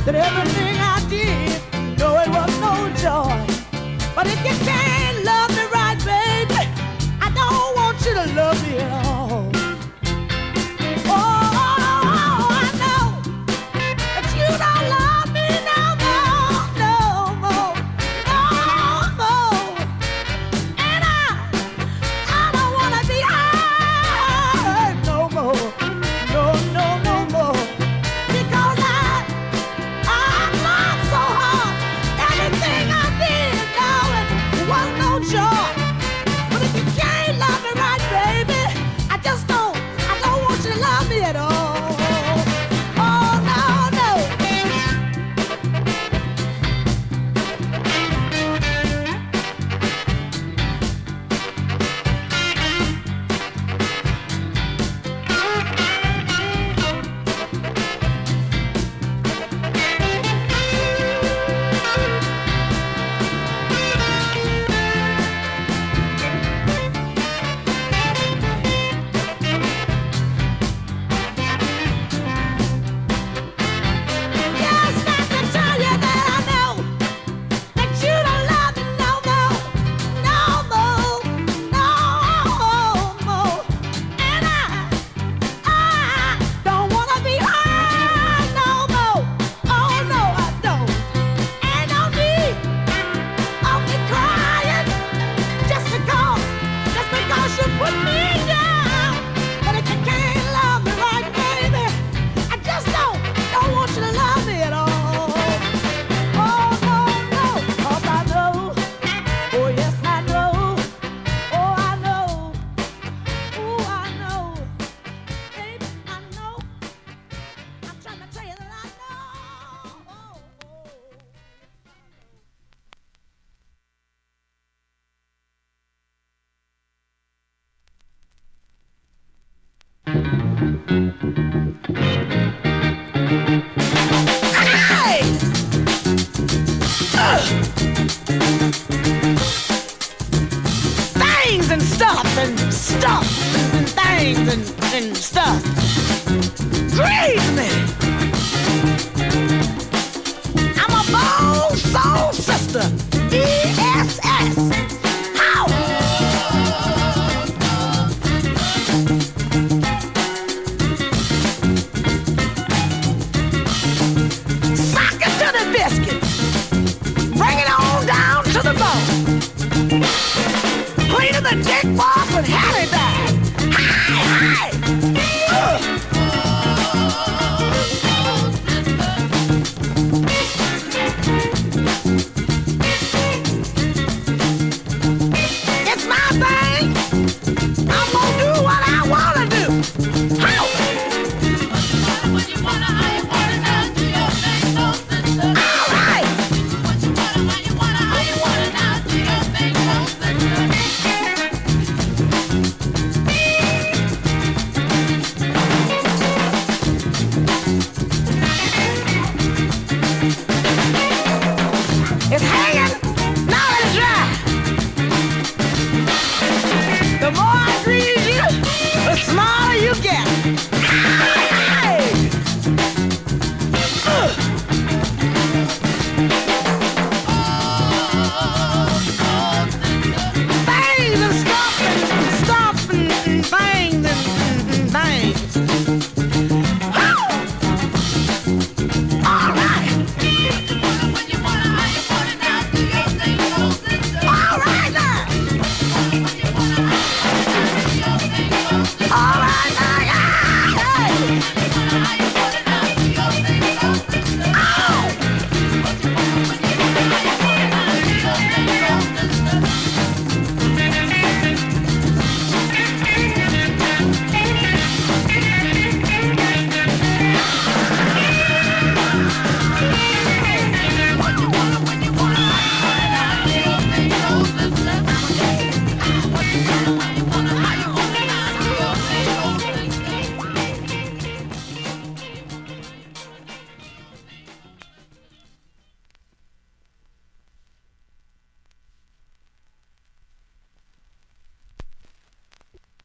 that everything I did, no, it was no joy. But if you can't love me right, baby, I don't want you to love me at all. Oh, I know that you don't love me no more, no more, no more. And I don't want to be hurt no more, no, no, no more. Because I loved so hard, everything I did, no, it was no joy. But if you can't love me right, baby, I don't want you to love me at all. Oh, no, no. Just got to tell you that I know that you don't love me no more, no more, no more. And I don't want to be hurt no more. Oh, no, I don't. Ain't no need of me crying just because you put me down. But if you can't love me right, baby, I just don't want you to love me at all. Oh, no, no, 'cause I know, oh, yes, I know, oh, I know, oh, I know, baby, I know, I'm trying to tell you that I know. Oh, oh. Hey! Things and stuff and things and stuff grieves me. I'm a bold soul sister.